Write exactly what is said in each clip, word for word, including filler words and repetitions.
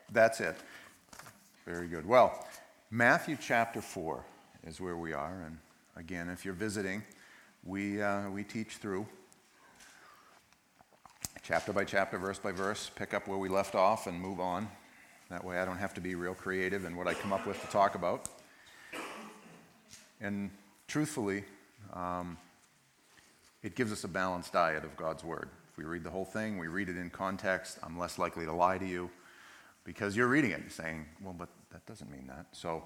That's it. Very good. Well, Matthew chapter four is where we are. And again, if you're visiting, we uh, we teach through chapter by chapter, verse by verse, pick up where we left off and move on. That way I don't have to be real creative in what I come up with to talk about. And truthfully, um, it gives us a balanced diet of God's Word. If we read the whole thing, we read it in context, I'm less likely to lie to you because you're reading it and saying, well, but that doesn't mean that. So,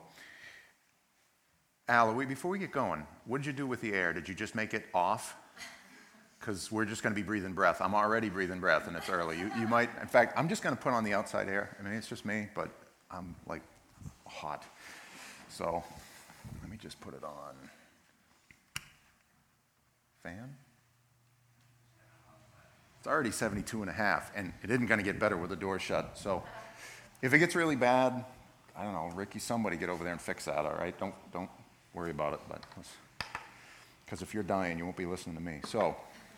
Al, we, before we get going, what did you do with the air? Did you just make it off? Because we're just going to be breathing breath. I'm already breathing breath, and it's early. You, you might, in fact, I'm just going to put on the outside air. I mean, it's just me, but I'm like hot. So let me just put it on. Fan? It's already seventy-two and a half, and it isn't going to get better with the door shut. So if it gets really bad, I don't know, Ricky, somebody get over there and fix that, all right? Don't don't worry about it, but because if you're dying, you won't be listening to me. So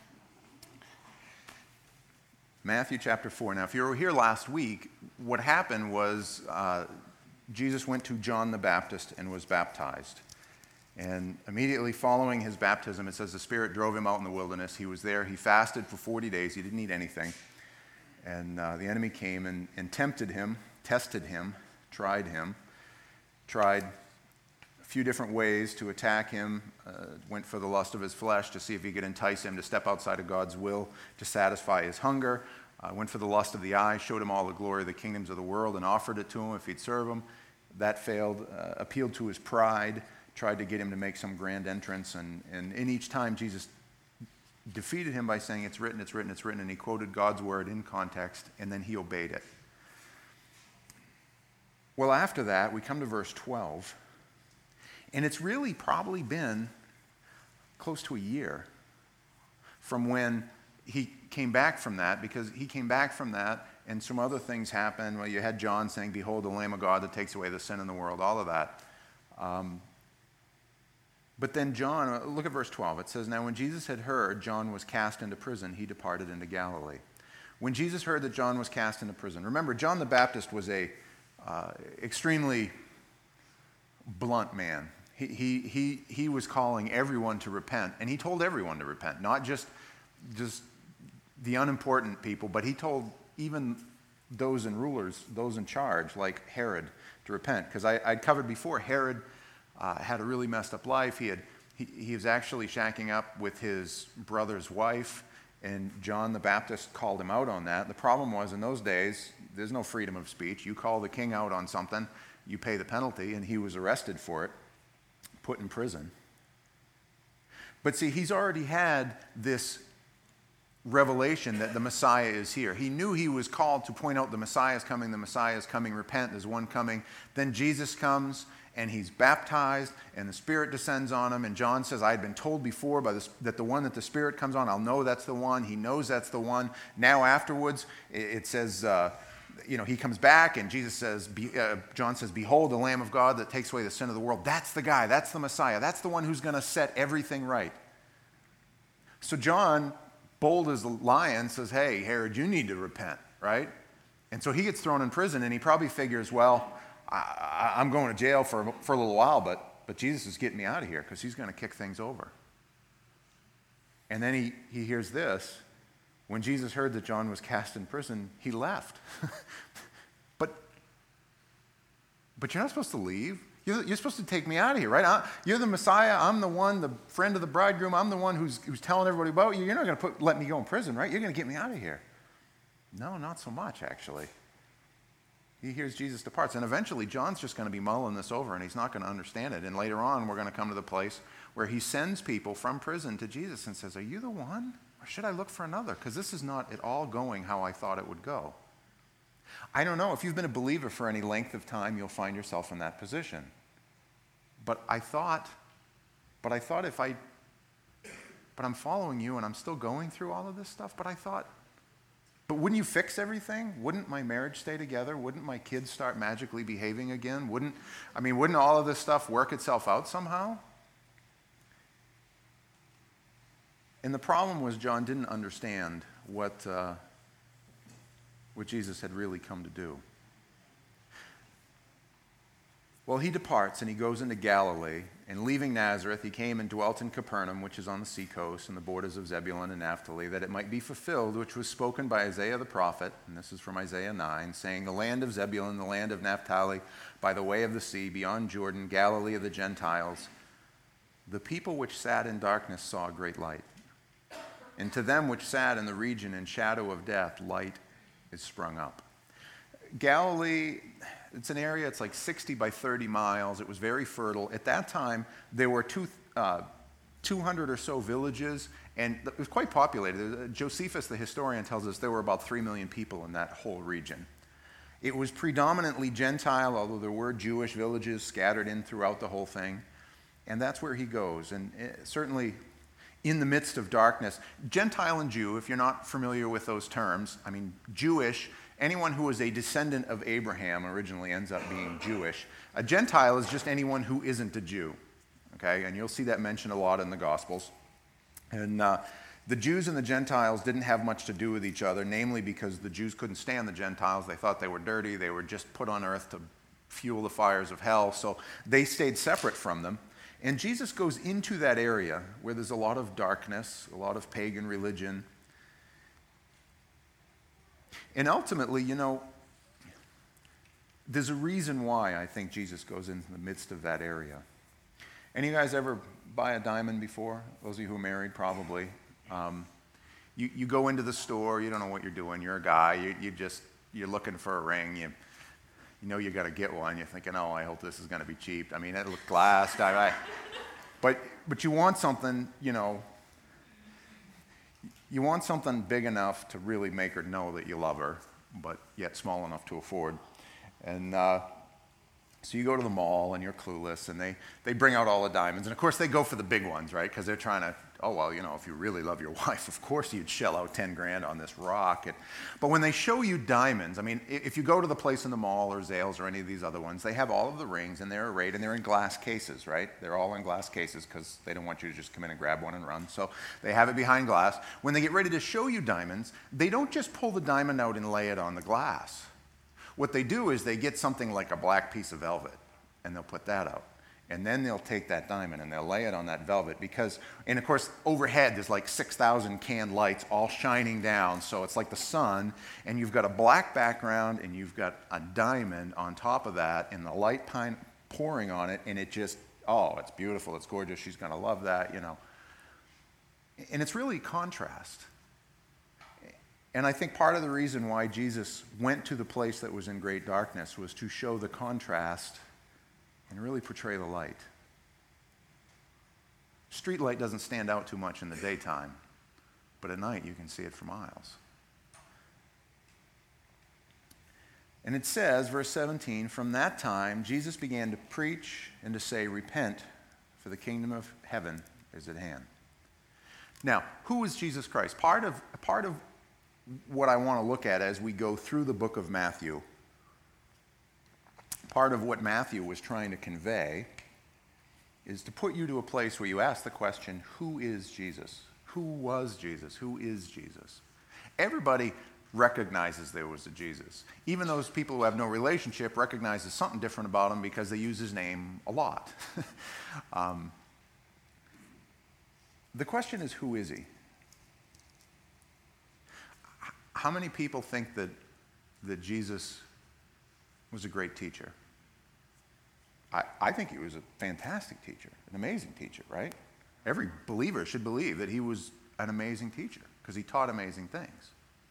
Matthew chapter four. Now, if you were here last week, what happened was uh, Jesus went to John the Baptist and was baptized. And immediately following his baptism, it says the Spirit drove him out in the wilderness. He was there. He fasted for forty days. He didn't eat anything. And uh, the enemy came and, and tempted him, tested him, tried him, tried a few different ways to attack him, uh, went for the lust of his flesh to see if he could entice him to step outside of God's will to satisfy his hunger, uh, went for the lust of the eye, showed him all the glory of the kingdoms of the world and offered it to him if he'd serve him. That failed, uh, appealed to his pride, tried to get him to make some grand entrance, and, and in each time Jesus defeated him by saying, it's written, it's written, it's written, and he quoted God's word in context, and then he obeyed it. Well, after that, we come to verse twelve, and it's really probably been close to a year from when he came back from that, because he came back from that, and some other things happened. Well, you had John saying, behold the Lamb of God that takes away the sin in the world, all of that. Um, But then John, look at verse twelve. It says, now when Jesus had heard John was cast into prison, he departed into Galilee. When Jesus heard that John was cast into prison, remember, John the Baptist was a uh, extremely blunt man. He, he, he, he was calling everyone to repent, and he told everyone to repent, not just, just the unimportant people, but he told even those in rulers, those in charge, like Herod, to repent. Because I I'd covered before, Herod Uh, had a really messed up life. He had he, he was actually shacking up with his brother's wife, and John the Baptist called him out on that. The problem was, in those days, there's no freedom of speech. You call the king out on something, you pay the penalty, and he was arrested for it, put in prison. But see, he's already had this revelation that the Messiah is here. He knew he was called to point out the Messiah is coming, the Messiah is coming, repent, there's one coming. Then Jesus comes, and he's baptized, and the Spirit descends on him, and John says, I had been told before by this, that the one that the Spirit comes on, I'll know that's the one. He knows that's the one. Now afterwards, it, it says, uh, you know, he comes back, and Jesus says, be, uh, John says, behold, the Lamb of God that takes away the sin of the world. That's the guy. That's the Messiah. That's the one who's going to set everything right. So John, bold as a lion, says, hey, Herod, you need to repent, right? And so he gets thrown in prison, and he probably figures, well, I, I'm going to jail for, for a little while, but, but Jesus is getting me out of here because he's going to kick things over. And then he, he hears this. When Jesus heard that John was cast in prison, he left. but, but you're not supposed to leave. You're, you're supposed to take me out of here, right? I, you're the Messiah. I'm the one, the friend of the bridegroom. I'm the one who's, who's telling everybody about you. You're not going to put, let me go in prison, right? You're going to get me out of here. No, not so much, actually. He hears Jesus departs. And eventually, John's just going to be mulling this over, and he's not going to understand it. And later on, we're going to come to the place where he sends people from prison to Jesus and says, are you the one? Or should I look for another? Because this is not at all going how I thought it would go. I don't know. If you've been a believer for any length of time, you'll find yourself in that position. But I thought, but I thought if I, but I'm following you, and I'm still going through all of this stuff, but I thought, but wouldn't you fix everything? Wouldn't my marriage stay together? Wouldn't my kids start magically behaving again? Wouldn't, I mean, wouldn't all of this stuff work itself out somehow? And the problem was John didn't understand what, uh, what Jesus had really come to do. Well, he departs and he goes into Galilee, and leaving Nazareth, he came and dwelt in Capernaum, which is on the seacoast and the borders of Zebulun and Naphtali, that it might be fulfilled, which was spoken by Isaiah the prophet, and this is from Isaiah nine, saying, the land of Zebulun, the land of Naphtali, by the way of the sea, beyond Jordan, Galilee of the Gentiles, the people which sat in darkness saw a great light. And to them which sat in the region in shadow of death, light is sprung up. Galilee, it's an area, it's like sixty by thirty miles. It was very fertile. At that time, there were two, uh, two hundred or so villages, and it was quite populated. Josephus, the historian, tells us there were about three million people in that whole region. It was predominantly Gentile, although there were Jewish villages scattered in throughout the whole thing. And that's where he goes. And certainly in the midst of darkness, Gentile and Jew, if you're not familiar with those terms, I mean, Jewish, anyone who was a descendant of Abraham originally ends up being Jewish. A Gentile is just anyone who isn't a Jew, okay? And you'll see that mentioned a lot in the Gospels. And uh, the Jews and the Gentiles didn't have much to do with each other, namely because the Jews couldn't stand the Gentiles. They thought they were dirty. They were just put on earth to fuel the fires of hell. So they stayed separate from them. And Jesus goes into that area where there's a lot of darkness, a lot of pagan religion. And ultimately, you know, there's a reason why I think Jesus goes into the midst of that area. Any of you guys ever buy a diamond before? Those of you who are married, probably. Um, you, you go into the store, you don't know what you're doing. You're a guy, you, you just, you're looking for a ring. You, you know you got to get one. You're thinking, oh, I hope this is going to be cheap. I mean, it looked glassed. I, I, but, but you want something, you know, you want something big enough to really make her know that you love her, but yet small enough to afford. And uh, so you go to the mall and you're clueless, and they, they bring out all the diamonds. And of course they go for the big ones, right? Because they're trying to, oh, well, you know, if you really love your wife, of course you'd shell out ten grand on this rock. And, but when they show you diamonds, I mean, if you go to the place in the mall or Zales or any of these other ones, they have all of the rings and they're arrayed and they're in glass cases, right? They're all in glass cases because they don't want you to just come in and grab one and run. So they have it behind glass. When they get ready to show you diamonds, they don't just pull the diamond out and lay it on the glass. What they do is they get something like a black piece of velvet, and they'll put that out. And then they'll take that diamond and they'll lay it on that velvet because, and of course, overhead there's like six thousand can lights all shining down, so it's like the sun, and you've got a black background and you've got a diamond on top of that, and the light pine pouring on it, and it just, oh, it's beautiful, it's gorgeous, she's going to love that, you know. And it's really contrast. And I think part of the reason why Jesus went to the place that was in great darkness was to show the contrast and really portray the light. Street light doesn't stand out too much in the daytime, but at night you can see it for miles. And it says, verse seventeen, from that time Jesus began to preach and to say, repent, for the kingdom of heaven is at hand. Now, who is Jesus Christ? Part of, part of what I want to look at as we go through the book of Matthew, part of what Matthew was trying to convey is to put you to a place where you ask the question, who is Jesus? Who was Jesus? Who is Jesus? Everybody recognizes there was a Jesus. Even those people who have no relationship recognize there's something different about him because they use his name a lot. um, the question is, who is he? How many people think that, that Jesus was a great teacher? I, I think he was a fantastic teacher, an amazing teacher, right? Every believer should believe that he was an amazing teacher because he taught amazing things.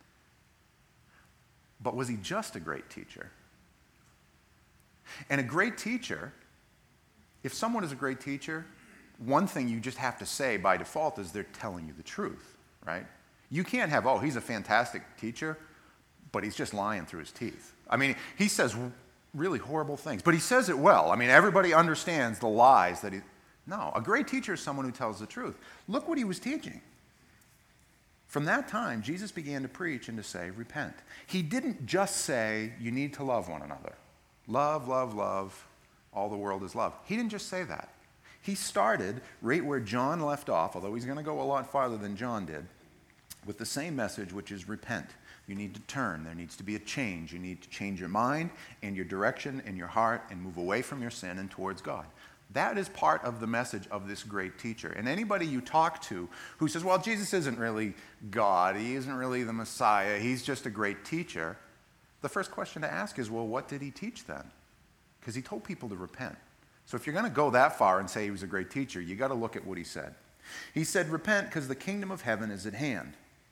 But was he just a great teacher? And a great teacher, if someone is a great teacher, one thing you just have to say by default is they're telling you the truth, right? You can't have, oh, he's a fantastic teacher, but he's just lying through his teeth. I mean, he says really horrible things, but he says it well. I mean, everybody understands the lies that he... No, a great teacher is someone who tells the truth. Look what he was teaching. From that time, Jesus began to preach and to say, repent. He didn't just say, you need to love one another. Love, love, love, all the world is love. He didn't just say that. He started right where John left off, although he's going to go a lot farther than John did, with the same message, which is repent. You need to turn. There needs to be a change. You need to change your mind and your direction and your heart and move away from your sin and towards God. That is part of the message of this great teacher. And anybody you talk to who says, well, Jesus isn't really God, he isn't really the Messiah, he's just a great teacher, the first question to ask is, well, what did he teach then? Because he told people to repent. So if you're going to go that far and say he was a great teacher, you got to look at what he said. He said, repent because the kingdom of heaven is at hand.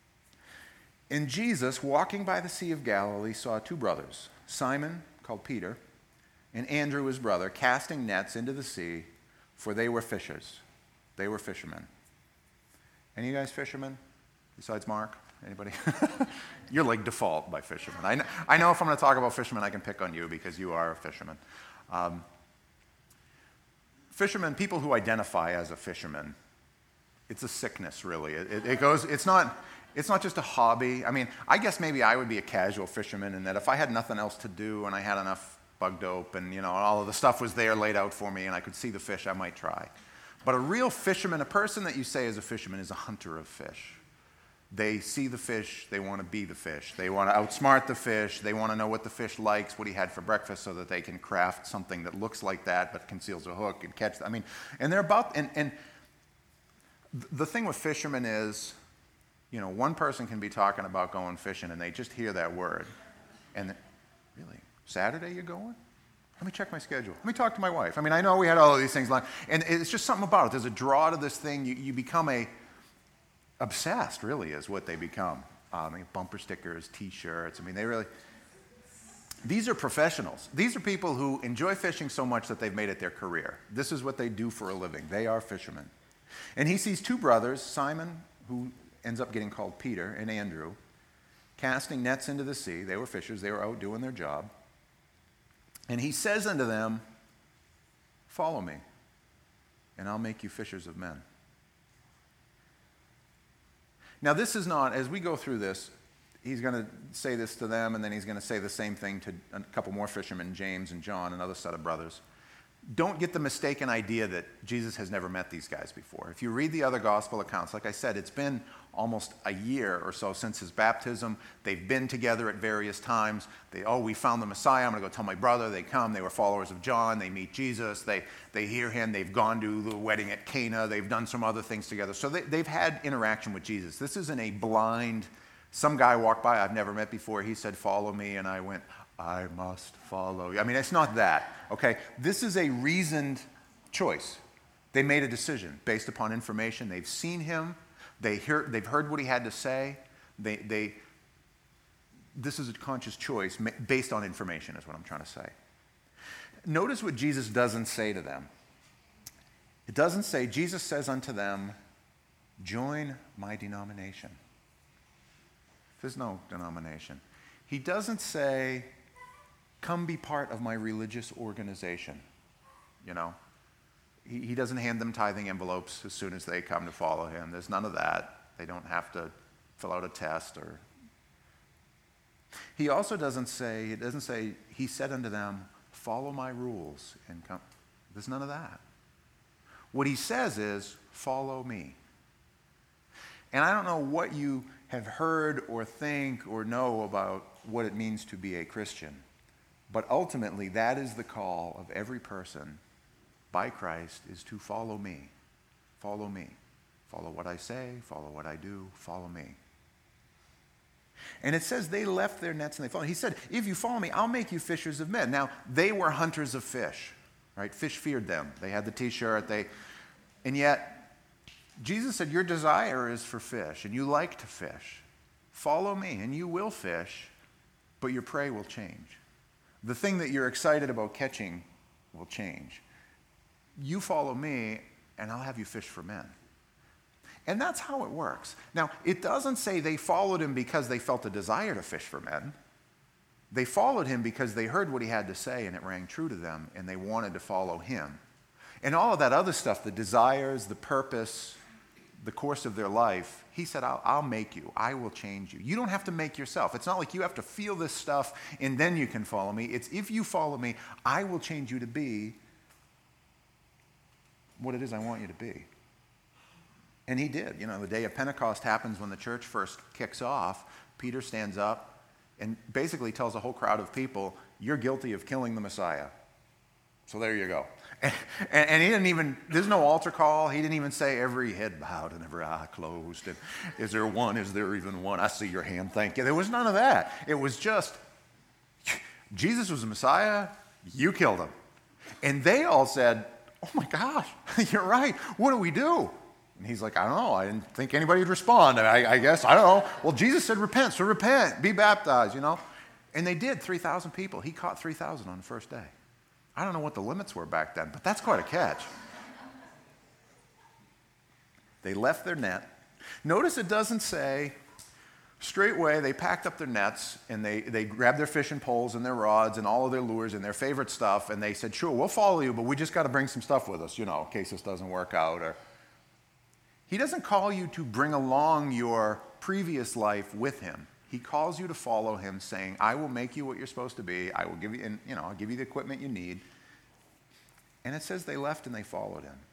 And Jesus, walking by the Sea of Galilee, saw two brothers, Simon, called Peter, and Andrew, his brother, casting nets into the sea, for they were fishers. They were fishermen. Any of you guys fishermen, besides Mark? Anybody? You're like default by fishermen. I know, I know if I'm going to talk about fishermen, I can pick on you because you are a fisherman. Um, fishermen, people who identify as a fisherman, it's a sickness, really. It, it, it goes. It's not. It's not just a hobby. I mean, I guess maybe I would be a casual fisherman in that if I had nothing else to do and I had enough bug dope and, you know, all of the stuff was there laid out for me and I could see the fish, I might try. But a real fisherman, a person that you say is a fisherman, is a hunter of fish. They see the fish, they want to be the fish. They want to outsmart the fish, they want to know what the fish likes, what he had for breakfast, so that they can craft something that looks like that but conceals a hook and catch. I mean, and they're about, and, and the thing with fishermen is, you know, one person can be talking about going fishing and they just hear that word. And really, Saturday you're going? Let me check my schedule. Let me talk to my wife. I mean, I know we had all of these things. Like, and it's just something about it. There's a draw to this thing. You, you become a, obsessed, really, is what they become. Um, I mean, bumper stickers, T-shirts. I mean, they really, these are professionals. These are people who enjoy fishing so much that they've made it their career. This is what they do for a living. They are fishermen. And he sees two brothers, Simon, who ends up getting called Peter, and Andrew, casting nets into the sea. They were fishers. They were out doing their job. And he says unto them, follow me, and I'll make you fishers of men. Now, this is not, as we go through this, he's going to say this to them, and then he's going to say the same thing to a couple more fishermen, James and John, another set of brothers. Don't get the mistaken idea that Jesus has never met these guys before. If you read the other gospel accounts, like I said, it's been almost a year or so since his baptism. They've been together at various times. They, oh, we found the Messiah. I'm going to go tell my brother. They come. They were followers of John. They meet Jesus. They, they hear him. They've gone to the wedding at Cana. They've done some other things together. So they, they've had interaction with Jesus. This isn't a blind, some guy walked by I've never met before. He said, follow me. And I went, I must follow you. I mean, it's not that, okay? This is a reasoned choice. They made a decision based upon information. They've seen him. They hear, they've heard what he had to say. They, they, this is a conscious choice based on information is what I'm trying to say. Notice what Jesus doesn't say to them. It doesn't say, Jesus says unto them, join my denomination. There's no denomination. He doesn't say, come be part of my religious organization. You know, he, he doesn't hand them tithing envelopes as soon as they come to follow him. There's none of that. They don't have to fill out a test or. He also doesn't say, it doesn't say, he said unto them, follow my rules and come. There's none of that. What he says is, follow me. And I don't know what you have heard or think or know about what it means to be a Christian. But ultimately, that is the call of every person by Christ, is to follow me. Follow me. Follow what I say, follow what I do, follow me. And it says they left their nets and they followed. He said, if you follow me, I'll make you fishers of men. Now, they were hunters of fish, right? Fish feared them. They had the T-shirt. They, and yet, Jesus said, your desire is for fish, and you like to fish. Follow me, and you will fish, but your prey will change. The thing that you're excited about catching will change. You follow me, and I'll have you fish for men. And that's how it works. Now, it doesn't say they followed him because they felt a desire to fish for men. They followed him because they heard what he had to say, and it rang true to them, and they wanted to follow him. And all of that other stuff, the desires, the purpose, the course of their life, he said, I'll, I'll make you. I will change you. You don't have to make yourself. It's not like you have to feel this stuff and then you can follow me. It's if you follow me, I will change you to be what it is I want you to be. And he did. You know, the day of Pentecost happens when the church first kicks off. Peter stands up and basically tells a whole crowd of people, you're guilty of killing the Messiah. So there you go. And, and, and he didn't even, there's no altar call. He didn't even say every head bowed and every eye closed. And is there one? Is there even one? I see your hand. Thank you. There was none of that. It was just, Jesus was the Messiah. You killed him. And they all said, oh my gosh, you're right. What do we do? And he's like, I don't know. I didn't think anybody would respond. I, I guess, I don't know. Well, Jesus said repent, so repent. Be baptized, you know. And they did, three thousand people. He caught three thousand on the first day. I don't know what the limits were back then, but that's quite a catch. They left their net. Notice it doesn't say, straightway they packed up their nets and they, they grabbed their fishing poles and their rods and all of their lures and their favorite stuff, and they said, sure, we'll follow you, but we just got to bring some stuff with us, you know, in case this doesn't work out. Or He doesn't call you to bring along your previous life with him. He calls you to follow him, saying, I will make you what you're supposed to be. I will give you, and, you know, I'll give you the equipment you need. And it says they left and they followed him.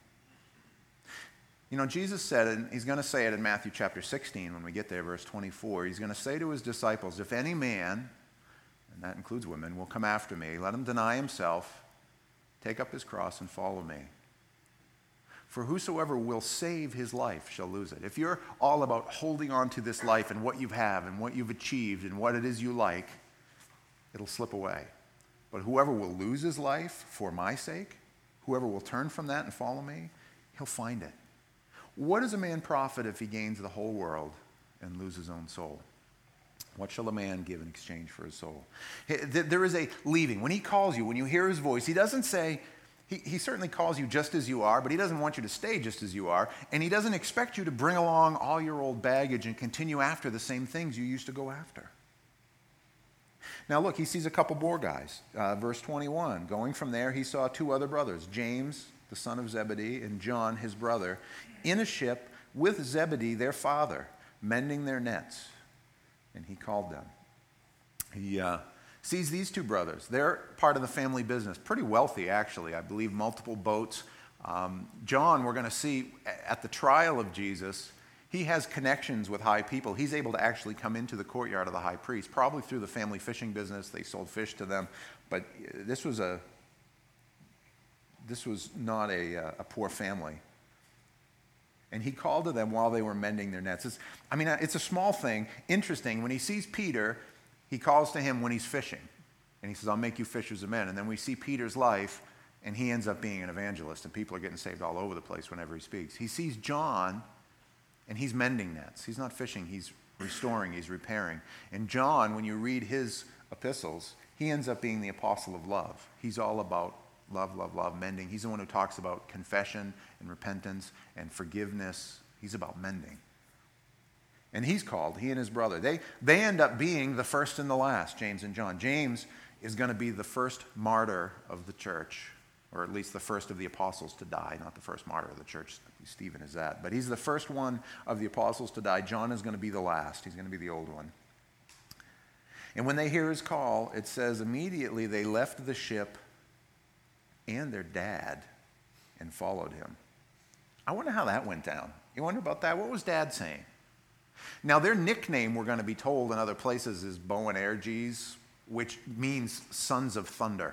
You know, Jesus said, and he's going to say it in Matthew chapter sixteen when we get there, verse twenty-four. He's going to say to his disciples, if any man, and that includes women, will come after me, let him deny himself, take up his cross, and follow me. For whosoever will save his life shall lose it. If you're all about holding on to this life and what you have and what you've achieved and what it is you like, it'll slip away. But whoever will lose his life for my sake, whoever will turn from that and follow me, he'll find it. What does a man profit if he gains the whole world and loses his own soul? What shall a man give in exchange for his soul? There is a leaving. When he calls you, when you hear his voice, he doesn't say, he, he certainly calls you just as you are, but he doesn't want you to stay just as you are, and he doesn't expect you to bring along all your old baggage and continue after the same things you used to go after. Now look, he sees a couple more guys. Uh, verse twenty-one, going from there, he saw two other brothers, James, the son of Zebedee, and John, his brother, in a ship with Zebedee, their father, mending their nets. And he called them. He uh, sees these two brothers. They're part of the family business. Pretty wealthy, actually. I believe multiple boats. Um, John, we're going to see at the trial of Jesus, he has connections with high people. He's able to actually come into the courtyard of the high priest, probably through the family fishing business. They sold fish to them. But this was a this was not a, a poor family. And he called to them while they were mending their nets. It's, I mean, it's a small thing. Interesting, when he sees Peter, he calls to him when he's fishing. And he says, I'll make you fishers of men. And then we see Peter's life, and he ends up being an evangelist. And people are getting saved all over the place whenever he speaks. He sees John, and he's mending nets. He's not fishing, he's restoring, he's repairing. And John, when you read his epistles, he ends up being the apostle of love. He's all about love, love, love, mending. He's the one who talks about confession and repentance and forgiveness. He's about mending. And he's called, he and his brother. They, they end up being the first and the last, James and John. James is going to be the first martyr of the church, or at least the first of the apostles to die, not the first martyr of the church. Stephen is that. But he's the first one of the apostles to die. John is going to be the last. He's going to be the old one. And when they hear his call, it says immediately they left the ship and their dad and followed him. I wonder how that went down. You wonder about that? What was Dad saying? Now, their nickname, we're going to be told in other places, is Boanerges, which means sons of thunder.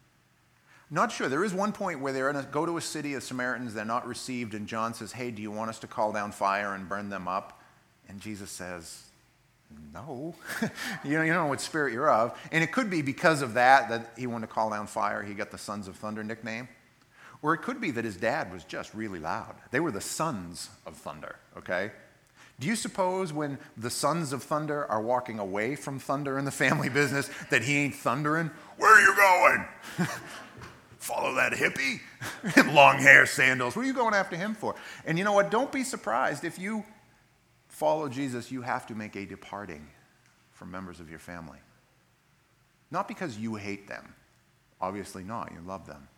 Not sure. There is one point where they're going to go to a city of Samaritans, they're not received, and John says, hey, do you want us to call down fire and burn them up? And Jesus says, no. you know, you don't know what spirit you're of. And it could be because of that, that he wanted to call down fire, he got the Sons of Thunder nickname. Or it could be that his dad was just really loud. They were the Sons of Thunder, okay? Do you suppose when the Sons of Thunder are walking away from thunder in the family business that he ain't thundering? Where are you going? Follow that hippie? Long hair, sandals. What are you going after him for? And you know what? Don't be surprised if you follow Jesus, you have to make a departing from members of your family. Not because you hate them. Obviously not. You love them.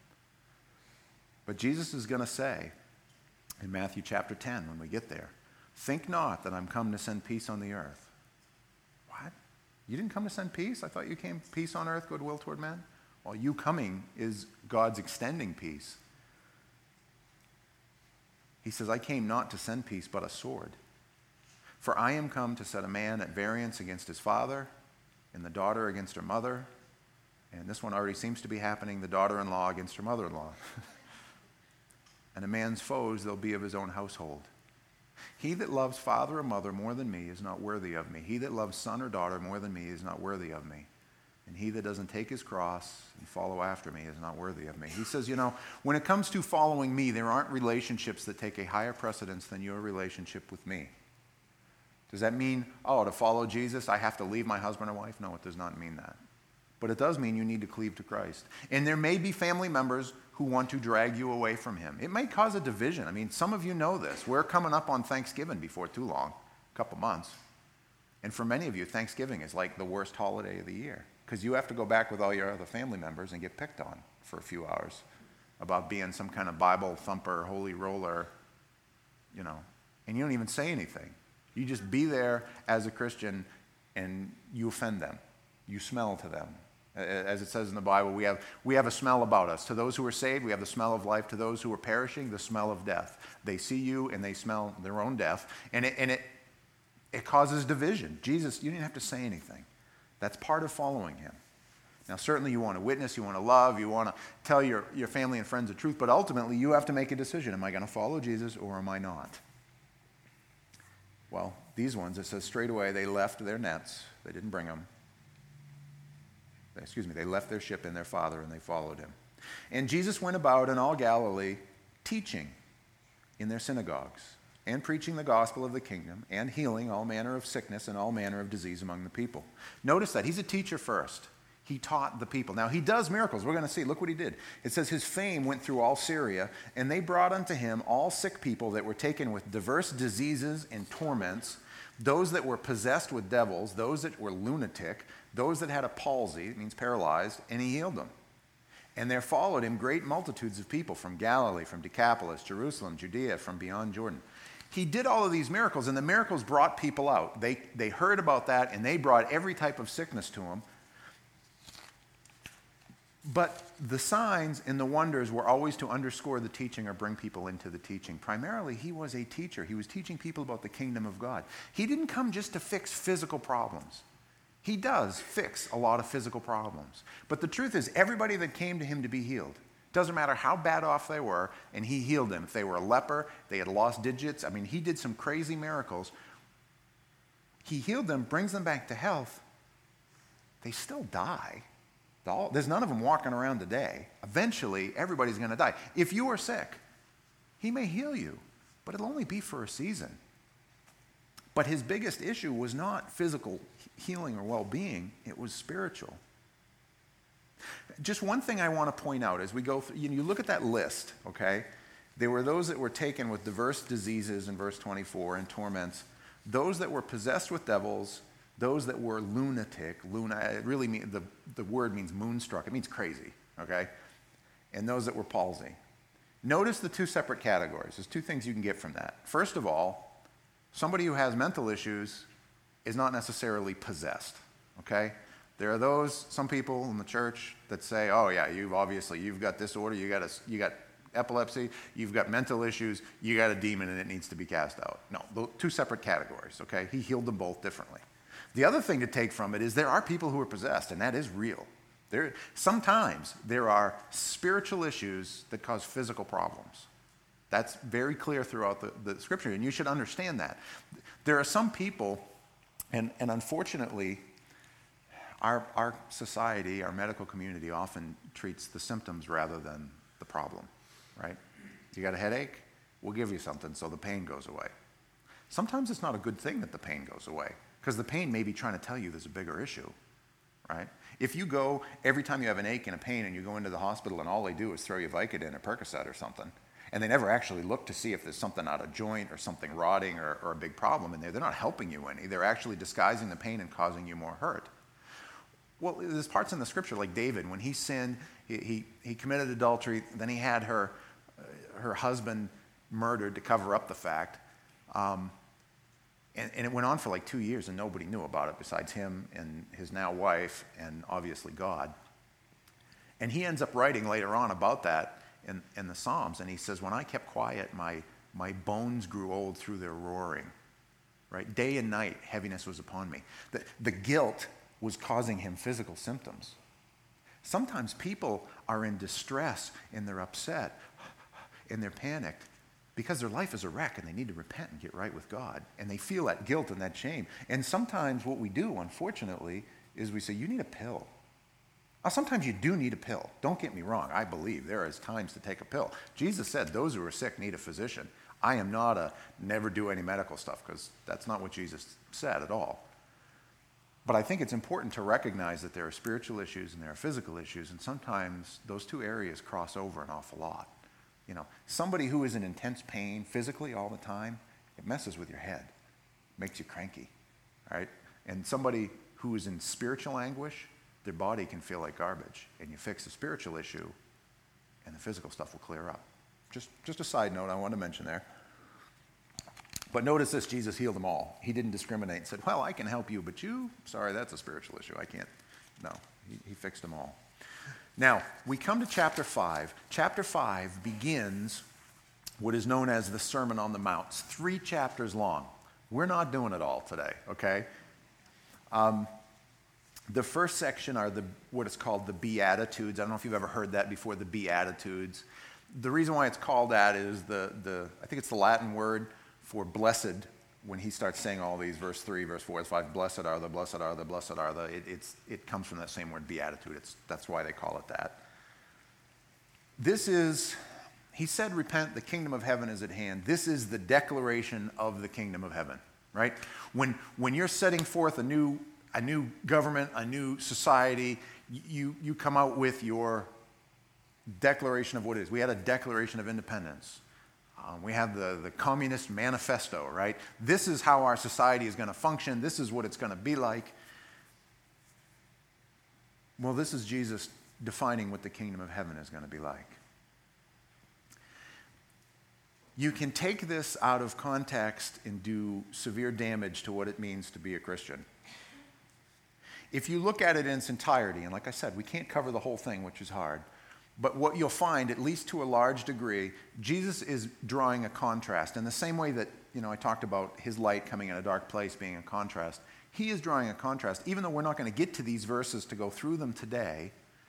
But Jesus is going to say in Matthew chapter ten, when we get there, think not that I'm come to send peace on the earth. What? You didn't come to send peace? I thought you came peace on earth, goodwill toward men? Well, you coming is God's extending peace. He says, I came not to send peace, but a sword. For I am come to set a man at variance against his father, and the daughter against her mother, and this one already seems to be happening, the daughter-in-law against her mother-in-law. And a man's foes they'll be of his own household. He that loves father or mother more than me is not worthy of me. He that loves son or daughter more than me is not worthy of me. And he that doesn't take his cross and follow after me is not worthy of me. He says, you know, when it comes to following me, there aren't relationships that take a higher precedence than your relationship with me. Does that mean, oh, to follow Jesus, I have to leave my husband or wife? No, it does not mean that. But it does mean you need to cleave to Christ. And there may be family members who want to drag you away from him. It may cause a division. I mean, some of you know this. We're coming up on Thanksgiving before too long, a couple months. And for many of you, Thanksgiving is like the worst holiday of the year because you have to go back with all your other family members and get picked on for a few hours about being some kind of Bible thumper, holy roller, you know, and you don't even say anything. You just be there as a Christian and you offend them. You smell to them. As it says in the Bible, we have, we have a smell about us. To those who are saved, we have the smell of life. To those who are perishing, the smell of death. They see you and they smell their own death. And it, and it, it causes division. Jesus, you didn't have to say anything. That's part of following him. Now, certainly you want to witness, you want to love, you want to tell your, your family and friends the truth, but ultimately you have to make a decision. Am I going to follow Jesus or am I not? Well, these ones, it says straight away they left their nets. They didn't bring them. Excuse me, they left their ship in their father and they followed him. And Jesus went about in all Galilee teaching in their synagogues and preaching the gospel of the kingdom and healing all manner of sickness and all manner of disease among the people. Notice that he's a teacher first. He taught the people. Now, he does miracles. We're going to see. Look what he did. It says his fame went through all Syria, and they brought unto him all sick people that were taken with diverse diseases and torments, those that were possessed with devils, those that were lunatic, those that had a palsy, it means paralyzed, and he healed them. And there followed him great multitudes of people from Galilee, from Decapolis, Jerusalem, Judea, from beyond Jordan. He did all of these miracles, and the miracles brought people out. They, they heard about that, and they brought every type of sickness to him. But the signs and the wonders were always to underscore the teaching or bring people into the teaching. Primarily, he was a teacher. He was teaching people about the kingdom of God. He didn't come just to fix physical problems. He does fix a lot of physical problems. But the truth is, everybody that came to him to be healed, doesn't matter how bad off they were, and he healed them. If they were a leper, they had lost digits. I mean, he did some crazy miracles. He healed them, brings them back to health. They still die. There's none of them walking around today. Eventually, everybody's going to die. If you are sick, he may heal you, but it'll only be for a season. But his biggest issue was not physical healing or well-being. It was spiritual. Just one thing I want to point out as we go through, you, know, you look at that list, okay? There were those that were taken with diverse diseases in verse twenty-four and torments, those that were possessed with devils, those that were lunatic, luna, it really mean, the, the word means moonstruck. It means crazy, okay? And those that were palsy. Notice the two separate categories. There's two things you can get from that. First of all, somebody who has mental issues is not necessarily possessed, okay? There are those, some people in the church that say, oh yeah, you've obviously, you've got disorder, you got a, you got epilepsy, you've got mental issues, you got a demon and it needs to be cast out. No, two separate categories, okay? He healed them both differently. The other thing to take from it is there are people who are possessed, and that is real. There, sometimes there are spiritual issues that cause physical problems. That's very clear throughout the, the scripture, and you should understand that. There are some people, and, and unfortunately, our, our society, our medical community often treats the symptoms rather than the problem, right? You got a headache? We'll give you something so the pain goes away. Sometimes it's not a good thing that the pain goes away, because the pain may be trying to tell you there's a bigger issue, right? If you go, every time you have an ache and a pain and you go into the hospital and all they do is throw you Vicodin or Percocet or something, and they never actually look to see if there's something out of joint or something rotting or, or a big problem in there, they're not helping you any. They're actually disguising the pain and causing you more hurt. Well, there's parts in the scripture like David, when he sinned, he, he, he committed adultery, then he had her, uh, her husband murdered to cover up the fact. Um, And, and it went on for like two years and nobody knew about it besides him and his now wife and obviously God. And he ends up writing later on about that in, in the Psalms. And he says, when I kept quiet, my, my bones grew old through their roaring. right? Day and night, heaviness was upon me. The, the guilt was causing him physical symptoms. Sometimes people are in distress and they're upset and they're panicked because their life is a wreck and they need to repent and get right with God. And they feel that guilt and that shame. And sometimes what we do, unfortunately, is we say, you need a pill. Now, sometimes you do need a pill. Don't get me wrong. I believe there is times to take a pill. Jesus said those who are sick need a physician. I am not a never do any medical stuff, because that's not what Jesus said at all. But I think it's important to recognize that there are spiritual issues and there are physical issues, and sometimes those two areas cross over an awful lot. You know, somebody who is in intense pain physically all the time, it messes with your head, makes you cranky, right? And somebody who is in spiritual anguish, their body can feel like garbage, and you fix the spiritual issue, and the physical stuff will clear up. Just, just a side note I want to mention there. But notice this, Jesus healed them all. He didn't discriminate and said, well, I can help you, but you, sorry, that's a spiritual issue. I can't. No, he, he fixed them all. Now, we come to chapter five. Chapter five begins what is known as the Sermon on the Mount. It's three chapters long. We're not doing it all today, okay? Um, the first section are the what is called the Beatitudes. I don't know if you've ever heard that before, the Beatitudes. The reason why it's called that is the, the I think it's the Latin word for blessed. When he starts saying all these, verse three, verse four, verse five, blessed are the, blessed are the, blessed are the, it, it's, it comes from that same word, beatitude. It's, that's why they call it that. This is, he said, repent, the kingdom of heaven is at hand. This is the declaration of the kingdom of heaven, right? When, when you're setting forth a new, a new government, a new society, you, you come out with your declaration of what it is. We had a Declaration of Independence. Um, we have the, the Communist Manifesto, right? This is how our society is going to function. This is what it's going to be like. Well, this is Jesus defining what the kingdom of heaven is going to be like. You can take this out of context and do severe damage to what it means to be a Christian. If you look at it in its entirety, and like I said, we can't cover the whole thing, which is hard, but what you'll find, at least to a large degree, Jesus is drawing a contrast. In the same way that, you know, I talked about his light coming in a dark place being a contrast, he is drawing a contrast. Even though we're not going to get to these verses to go through them today,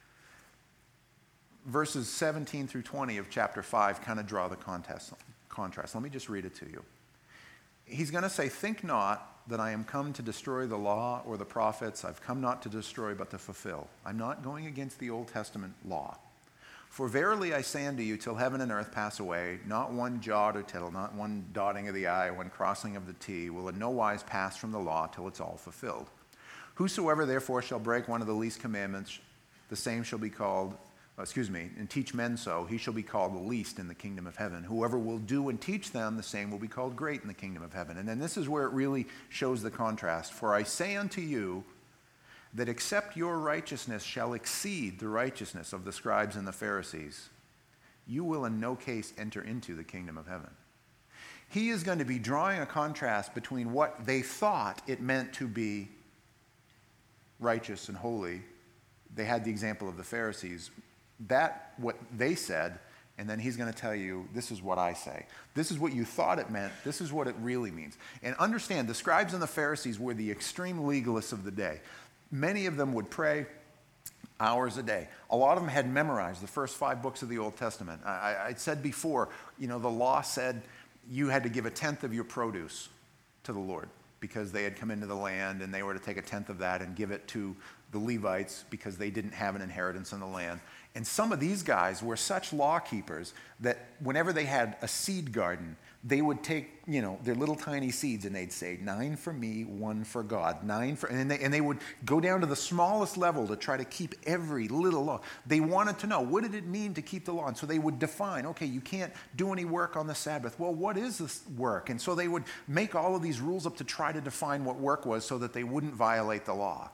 verses seventeen through twenty of chapter five kind of draw the contest, contrast. Let me just read it to you. He's going to say, think not that I am come to destroy the law or the prophets. I've come not to destroy, but to fulfill. I'm not going against the Old Testament law. For verily I say unto you, till heaven and earth pass away, not one jot or tittle, not one dotting of the I, one crossing of the T, will in no wise pass from the law till it's all fulfilled. Whosoever therefore shall break one of the least commandments, the same shall be called, uh, excuse me, and teach men so, he shall be called the least in the kingdom of heaven. Whoever will do and teach them, the same will be called great in the kingdom of heaven. And then this is where it really shows the contrast. For I say unto you, that except your righteousness shall exceed the righteousness of the scribes and the Pharisees, you will in no case enter into the kingdom of heaven. He is going to be drawing a contrast between what they thought it meant to be righteous and holy. They had the example of the Pharisees. That, what they said, and then he's going to tell you, this is what I say. This is what you thought it meant. This is what it really means. And understand, the scribes and the Pharisees were the extreme legalists of the day. Many of them would pray hours a day. A lot of them had memorized the first five books of the Old Testament. I, I said before, you know, the law said you had to give a tenth of your produce to the Lord because they had come into the land and they were to take a tenth of that and give it to the Levites because they didn't have an inheritance in the land. And some of these guys were such law keepers that whenever they had a seed garden, they would take, you know, their little tiny seeds and they'd say, nine for me, one for God, nine for, and they, and they would go down to the smallest level to try to keep every little law. They wanted to know, what did it mean to keep the law? And so they would define, okay, you can't do any work on the Sabbath. Well, what is this work? And so they would make all of these rules up to try to define what work was so that they wouldn't violate the law.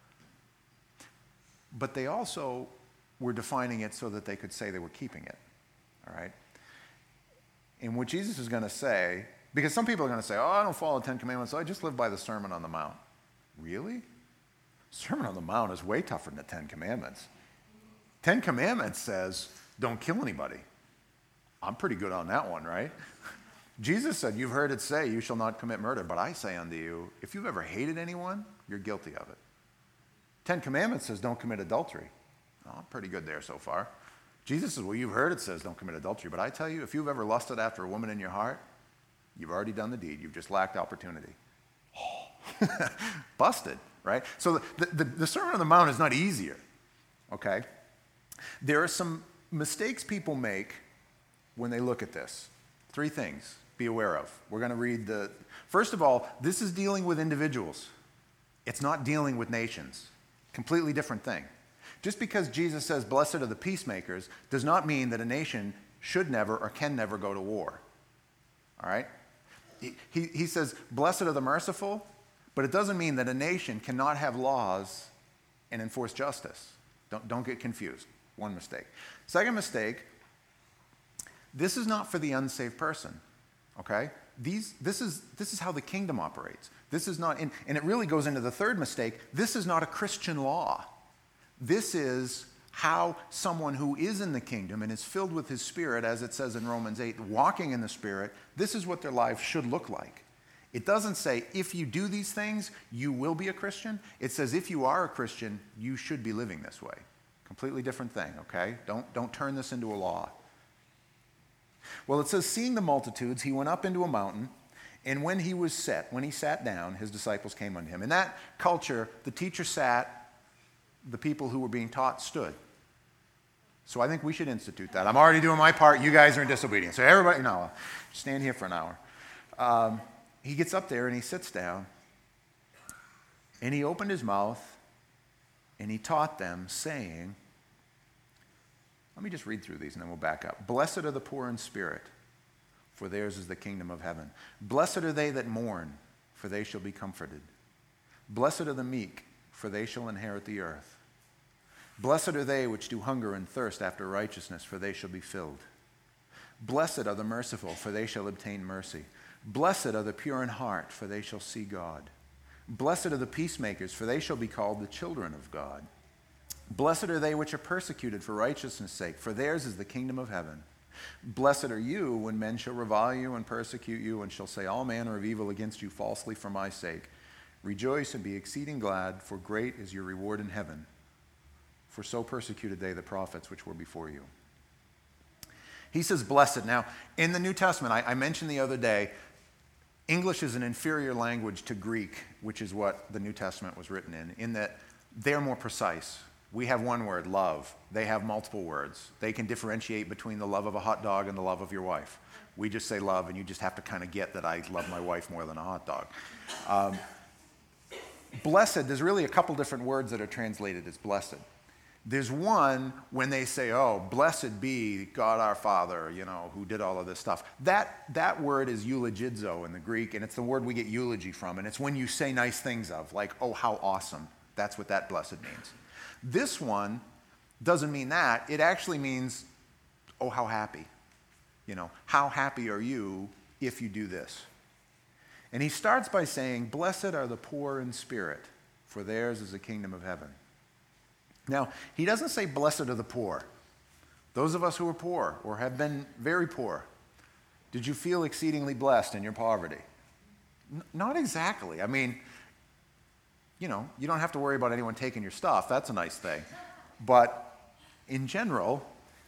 But they also were defining it so that they could say they were keeping it, all right? And what Jesus is going to say, because some people are going to say, oh, I don't follow the Ten Commandments, so I just live by the Sermon on the Mount. Really? Sermon on the Mount is way tougher than the Ten Commandments. Ten Commandments says, don't kill anybody. I'm pretty good on that one, right? Jesus said, you've heard it say, you shall not commit murder. But I say unto you, if you've ever hated anyone, you're guilty of it. Ten Commandments says, don't commit adultery. Oh, pretty good there so far. Jesus says, well, you've heard it says, don't commit adultery. But I tell you, if you've ever lusted after a woman in your heart, you've already done the deed. You've just lacked opportunity. Oh. Busted, right? So the, the, the Sermon on the Mount is not easier, okay? There are some mistakes people make when they look at this. Three things be aware of. We're going to read the... First of all, this is dealing with individuals. It's not dealing with nations. Completely different thing. Just because Jesus says, blessed are the peacemakers, does not mean that a nation should never or can never go to war. All right? He, he, he says, blessed are the merciful, but it doesn't mean that a nation cannot have laws and enforce justice. Don't, don't get confused. One mistake. Second mistake, this is not for the unsaved person, okay? These, this, is, this is how the kingdom operates. This is not, and, and it really goes into the third mistake, this is not a Christian law. This is how someone who is in the kingdom and is filled with his Spirit, as it says in Romans eight, walking in the Spirit, this is what their life should look like. It doesn't say, if you do these things, you will be a Christian. It says, if you are a Christian, you should be living this way. Completely different thing, okay? Don't, don't turn this into a law. Well, it says, seeing the multitudes, he went up into a mountain, and when he was set, when he sat down, his disciples came unto him. In that culture, the teacher sat, the people who were being taught stood. So I think we should institute that. I'm already doing my part. You guys are in disobedience. So everybody, no, stand here for an hour. Um, he gets up there and he sits down, and he opened his mouth, and he taught them, saying, let me just read through these and then we'll back up. Blessed are the poor in spirit, for theirs is the kingdom of heaven. Blessed are they that mourn, for they shall be comforted. Blessed are the meek, for they shall inherit the earth. Blessed are they which do hunger and thirst after righteousness, for they shall be filled. Blessed are the merciful, for they shall obtain mercy. Blessed are the pure in heart, for they shall see God. Blessed are the peacemakers, for they shall be called the children of God. Blessed are they which are persecuted for righteousness' sake, for theirs is the kingdom of heaven. Blessed are you when men shall revile you and persecute you, and shall say all manner of evil against you falsely for my sake. Rejoice and be exceeding glad, for great is your reward in heaven. For so persecuted they the prophets which were before you. He says blessed. Now, in the New Testament, I, I mentioned the other day, English is an inferior language to Greek, which is what the New Testament was written in, in that they're more precise. We have one word, love. They have multiple words. They can differentiate between the love of a hot dog and the love of your wife. We just say love, and you just have to kind of get that I love my wife more than a hot dog. Um, blessed, there's really a couple different words that are translated as blessed. There's one when they say, oh, blessed be God our Father, you know, who did all of this stuff. That, that word is eulogizo in the Greek, and it's the word we get eulogy from, and it's when you say nice things of, like, oh, how awesome. That's what that blessed means. This one doesn't mean that. It actually means, oh, how happy. You know, how happy are you if you do this? And he starts by saying, blessed are the poor in spirit, for theirs is the kingdom of heaven. Now, he doesn't say blessed are the poor. Those of us who are poor or have been very poor, did you feel exceedingly blessed in your poverty? N- not exactly. I mean, you know, you don't have to worry about anyone taking your stuff. That's a nice thing. But in general,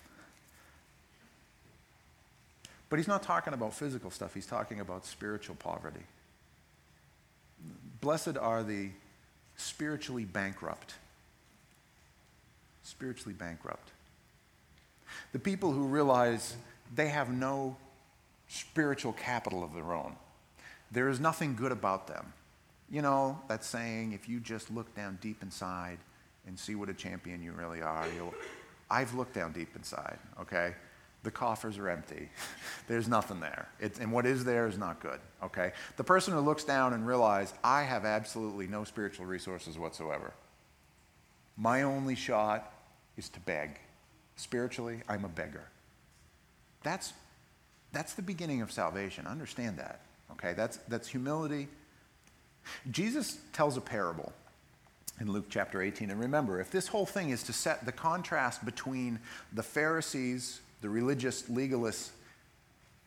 but he's not talking about physical stuff. He's talking about spiritual poverty. Blessed are the spiritually bankrupt. Spiritually bankrupt. The people who realize they have no spiritual capital of their own. There is nothing good about them. You know, that saying, if you just look down deep inside and see what a champion you really are, you'll... I've looked down deep inside, okay? The coffers are empty. There's nothing there. It, and what is there is not good, okay? The person who looks down and realizes, I have absolutely no spiritual resources whatsoever. My only shot is to beg. Spiritually, I'm a beggar. That's, that's the beginning of salvation. Understand that, okay? That's, that's humility. Jesus tells a parable in Luke chapter eighteen. And remember, if this whole thing is to set the contrast between the Pharisees, the religious legalists,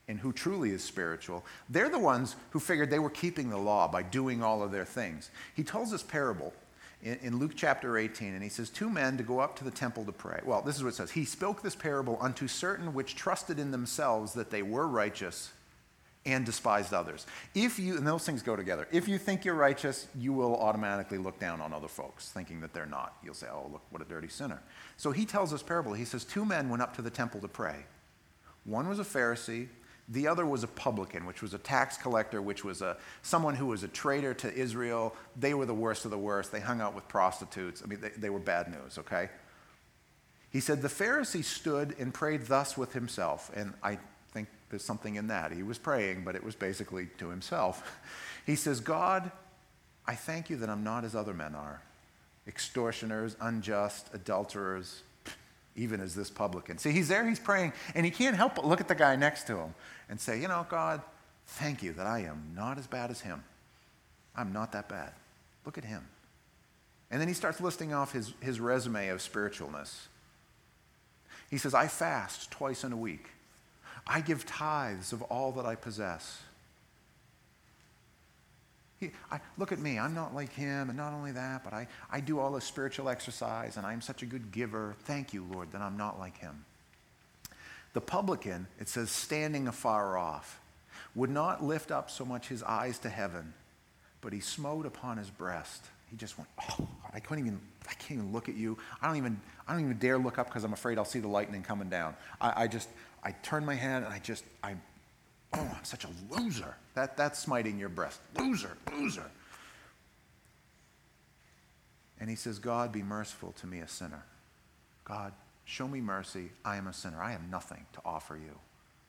and who truly is spiritual, they're the ones who figured they were keeping the law by doing all of their things. He tells this parable in, in Luke chapter eighteen, and he says, two men to go up to the temple to pray. Well, this is what it says. He spoke this parable unto certain which trusted in themselves that they were righteous and despised others. If you, and those things go together. If you think you're righteous, you will automatically look down on other folks, thinking that they're not. You'll say, oh, look, what a dirty sinner. So he tells this parable. He says, two men went up to the temple to pray. One was a Pharisee. The other was a publican, which was a tax collector, which was a someone who was a traitor to Israel. They were the worst of the worst. They hung out with prostitutes. I mean, they, they were bad news, okay? He said, the Pharisee stood and prayed thus with himself. And I think there's something in that. He was praying, but it was basically to himself. He says, God, I thank you that I'm not as other men are, extortioners, unjust, adulterers, even as this publican. See, he's there, he's praying, and he can't help but look at the guy next to him and say, you know, God, thank you that I am not as bad as him. I'm not that bad. Look at him. And then he starts listing off his, his resume of spiritualness. He says, I fast twice in a week. I give tithes of all that I possess. He, I, look at me, I'm not like him, and not only that, but I, I do all this spiritual exercise, and I'm such a good giver. Thank you, Lord, that I'm not like him. The publican, it says, standing afar off, would not lift up so much his eyes to heaven, but he smote upon his breast. He just went, oh, I couldn't even, I can't even look at you. I don't even, I don't even dare look up because I'm afraid I'll see the lightning coming down. I, I just, I turn my head and I just, I, oh, I'm such a loser. That, that's smiting your breast. Loser, loser. And he says, God, be merciful to me, a sinner. God, show me mercy. I am a sinner. I have nothing to offer you.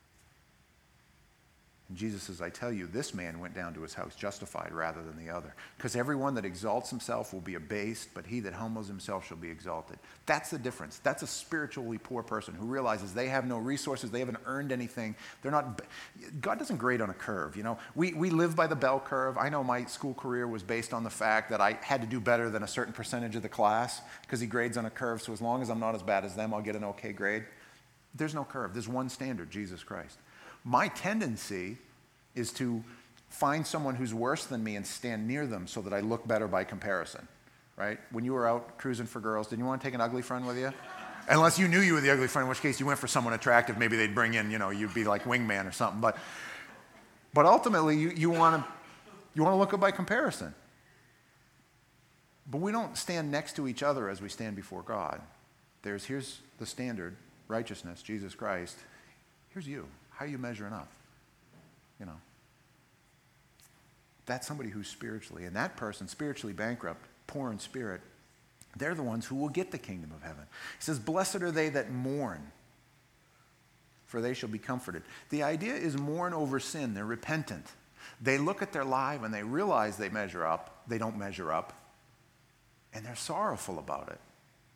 And Jesus says, I tell you, this man went down to his house justified rather than the other. Because everyone that exalts himself will be abased, but he that humbles himself shall be exalted. That's the difference. That's a spiritually poor person who realizes they have no resources, they haven't earned anything. They're not. God doesn't grade on a curve, you know. We, we live by the bell curve. I know my school career was based on the fact that I had to do better than a certain percentage of the class because he grades on a curve, so as long as I'm not as bad as them, I'll get an okay grade. There's no curve. There's one standard, Jesus Christ. My tendency is to find someone who's worse than me and stand near them so that I look better by comparison, right? When you were out cruising for girls, didn't you want to take an ugly friend with you? Unless you knew you were the ugly friend, in which case you went for someone attractive. Maybe they'd bring in, you know, you'd be like wingman or something. But, but ultimately, you, you want to you want to look up by comparison. But we don't stand next to each other as we stand before God. There's, here's the standard, righteousness, Jesus Christ. Here's you. How are you measuring up? You know. That's somebody who's spiritually, and that person, spiritually bankrupt, poor in spirit, they're the ones who will get the kingdom of heaven. He says, blessed are they that mourn, for they shall be comforted. The idea is mourn over sin. They're repentant. They look at their life and they realize they measure up. They don't measure up. And they're sorrowful about it.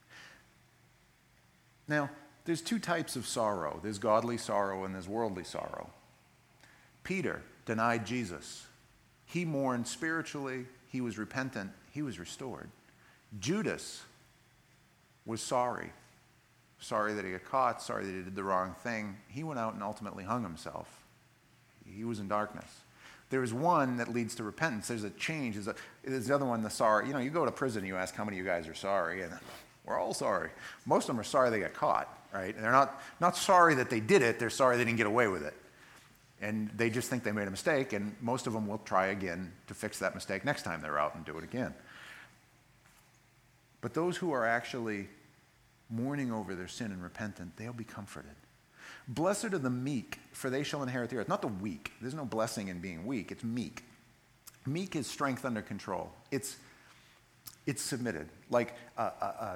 Now, there's two types of sorrow. There's godly sorrow and there's worldly sorrow. Peter denied Jesus. He mourned spiritually. He was repentant. He was restored. Judas was sorry. Sorry that he got caught. Sorry that he did the wrong thing. He went out and ultimately hung himself. He was in darkness. There's one that leads to repentance. There's a change. There's, a, there's the other one, the sorry. You know, you go to prison and you ask how many of you guys are sorry, and we're all sorry. Most of them are sorry they got caught, right? And they're not, not sorry that they did it. They're sorry they didn't get away with it. And they just think they made a mistake, and most of them will try again to fix that mistake next time they're out and do it again. But those who are actually mourning over their sin and repentant, they'll be comforted. Blessed are the meek, for they shall inherit the earth. Not the weak. There's no blessing in being weak. It's meek. Meek is strength under control. It's, it's submitted, like a, a, a,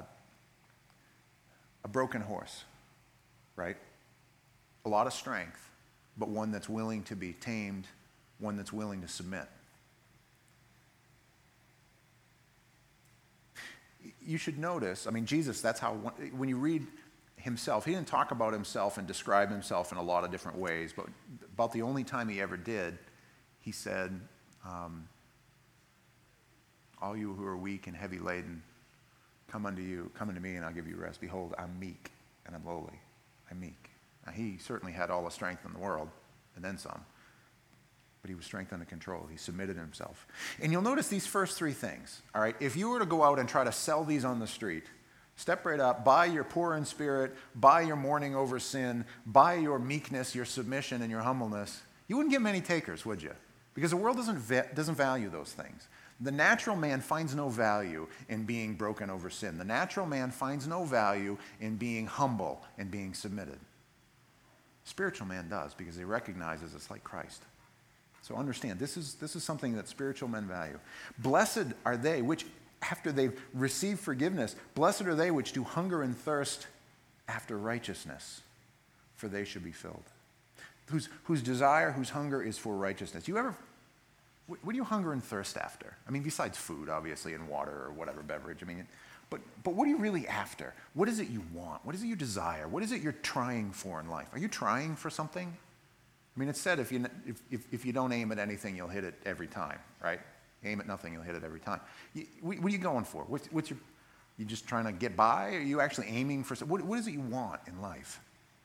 a broken horse, right? A lot of strength, but one that's willing to be tamed, one that's willing to submit. You should notice, I mean, Jesus, that's how, when you read himself, he didn't talk about himself and describe himself in a lot of different ways, but about the only time he ever did, he said, um, all you who are weak and heavy laden, come unto you, come unto me and I'll give you rest. Behold, I'm meek and I'm lowly. I'm meek. Now, he certainly had all the strength in the world, and then some. But he was strength under control. He submitted himself. And you'll notice these first three things, all right? If you were to go out and try to sell these on the street, step right up, buy your poor in spirit, buy your mourning over sin, buy your meekness, your submission, and your humbleness, you wouldn't get many takers, would you? Because the world doesn't, va- doesn't value those things. The natural man finds no value in being broken over sin. The natural man finds no value in being humble and being submitted. Spiritual man does, because he recognizes it's like Christ. So understand, this is, this is something that spiritual men value. Blessed are they which, after they've received forgiveness, blessed are they which do hunger and thirst after righteousness, for they should be filled. Whose, whose desire, whose hunger is for righteousness. You ever, what, what do you hunger and thirst after? I mean, besides food, obviously, and water or whatever beverage. I mean, but, but what are you really after? What is it you want? What is it you desire? What is it you're trying for in life? Are you trying for something? I mean, it's said if you, if, if, if you don't aim at anything, you'll hit it every time, right? Aim at nothing, you'll hit it every time. You, what, what are you going for? What's, what's your, you just trying to get by? Are you actually aiming for something? What, what is it you want in life?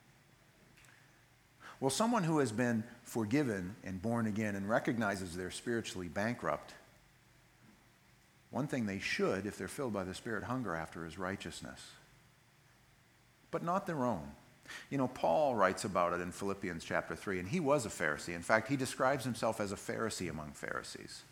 Well, someone who has been forgiven and born again and recognizes they're spiritually bankrupt, one thing they should, if they're filled by the Spirit, hunger after is righteousness, but not their own. You know, Paul writes about it in Philippians chapter three, and he was a Pharisee. In fact, he describes himself as a Pharisee among Pharisees.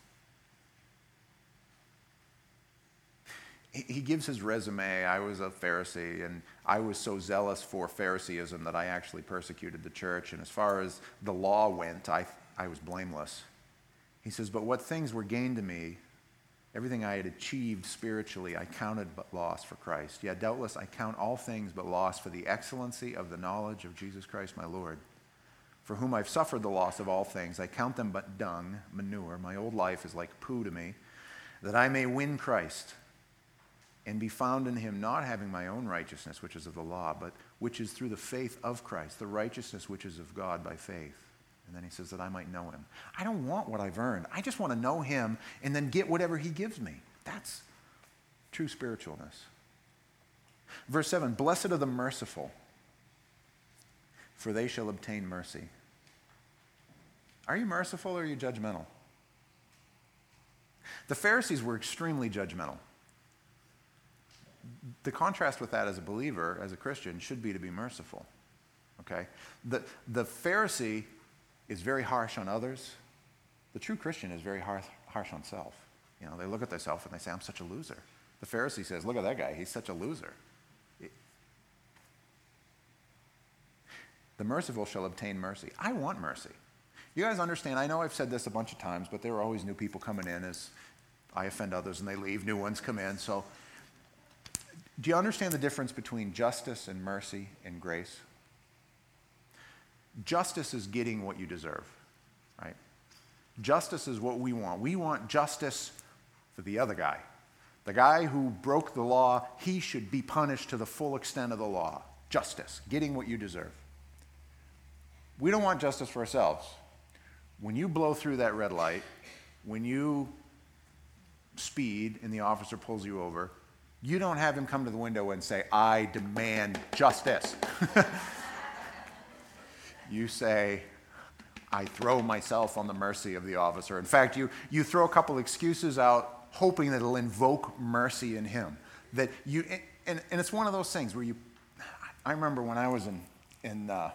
He gives his resume. I was a Pharisee, and I was so zealous for Phariseeism that I actually persecuted the church. And as far as the law went, I, I was blameless. He says, but what things were gained to me, everything I had achieved spiritually, I counted but loss for Christ. Yet doubtless I count all things but loss for the excellency of the knowledge of Jesus Christ my Lord, for whom I've suffered the loss of all things. I count them but dung, manure. My old life is like poo to me, that I may win Christ and be found in him, not having my own righteousness, which is of the law, but which is through the faith of Christ, the righteousness which is of God by faith. And then he says that I might know him. I don't want what I've earned. I just want to know him and then get whatever he gives me. That's true spiritualness. Verse seven, blessed are the merciful, for they shall obtain mercy. Are you merciful or are you judgmental? The Pharisees were extremely judgmental. The contrast with that as a believer, as a Christian, should be to be merciful. Okay? The, the Pharisee is very harsh on others. The true Christian is very harsh, harsh on self. You know, they look at themselves and they say, I'm such a loser. The Pharisee says, look at that guy, he's such a loser. It, the merciful shall obtain mercy. I want mercy. You guys understand, I know I've said this a bunch of times, but there are always new people coming in as I offend others and they leave, new ones come in. So do you understand the difference between justice and mercy and grace? Justice is getting what you deserve, right? Justice is what we want. We want justice for the other guy. The guy who broke the law, he should be punished to the full extent of the law. Justice, getting what you deserve. We don't want justice for ourselves. When you blow through that red light, when you speed and the officer pulls you over, you don't have him come to the window and say, I demand justice. You say, I throw myself on the mercy of the officer. In fact, you, you throw a couple excuses out, hoping that it'll invoke mercy in him. That you, and, and it's one of those things where you, I remember when I was in, in uh,